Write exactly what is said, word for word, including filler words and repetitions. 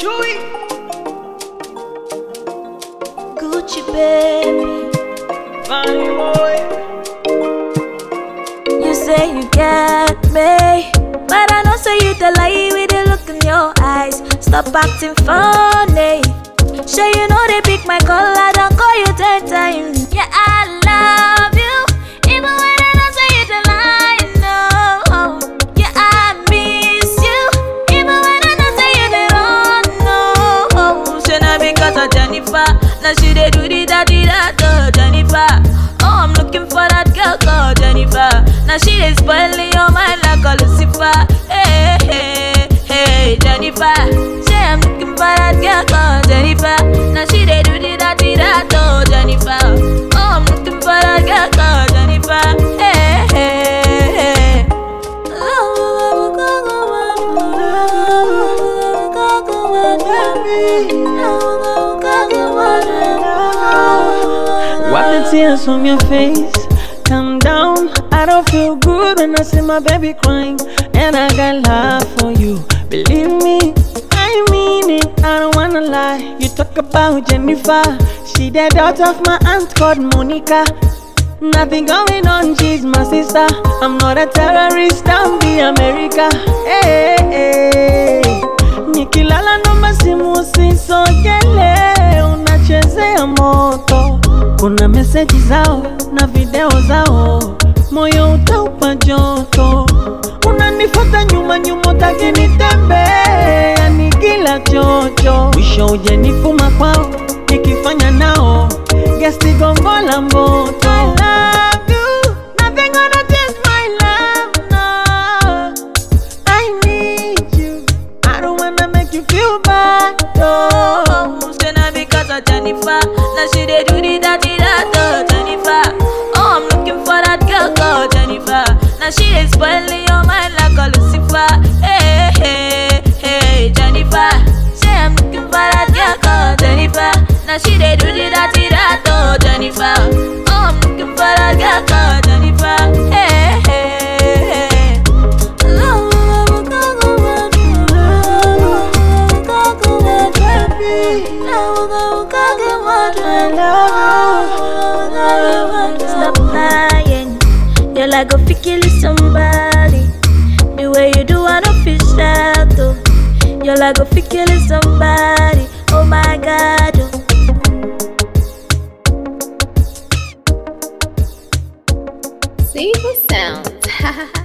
Chewy. Gucci baby, Funny boy. you say you got me, but I know say you the lie with the look in your eyes. Stop acting funny. Sure you know they pick my call, I don't call you ten times. Yeah, I love you, even when I don't say you the lie. No, yeah, I miss you, even when I don't say you the wrong. No, say not because of Jennifer, now she they do the daddy that oh Jennifer. Oh, I'm looking for that girl called Jennifer. Now she is spoiling your mind like a Lucifer. Hey, hey, hey, Jennifer. Say I'm looking for that girl called Jennifer. Now she they do the daddy that oh Jennifer. Oh, I'm looking for that girl called Jennifer. Hey, hey, hey. Wipe the tears from your face. Calm down. I don't feel good when I see my baby crying, and I got love for you. Believe me, I mean it. I don't wanna lie. You talk about Jennifer. She the daughter of my aunt called Monica. Nothing going on, she's my sister. I'm not a terrorist, I'm the America. Hey, hey. Nikilala nomba simu usisogele, unachezea moto. Kuna meseji zao na video zao, moyo utaupa joto. Unanifuata nyuma nyuma utaki nitembee, yani kila chocho. Mwisho uje nifuma kwao, nikifanya nao gesti gongo la moto. I love you, nothing gonna change my love, no. I need you, I don't wanna make you feel bad, no. Say not because of Jennifer, now she they do the daddy that oh Jennifer. Oh, I'm looking for that girl called Jennifer. Now she is spoiling your mind like a Lucifer. Hey, hey, hey, Jennifer. Say I'm looking for that girl called Jennifer. Now she they do the daddy that oh Jennifer. Oh, I'm looking for that girl called Jennifer. Hey, hey, hey. Stop lying. You're like a kill somebody. The way you do, I don't feel sad though. You're like a kill somebody. Oh my God. See who sounds.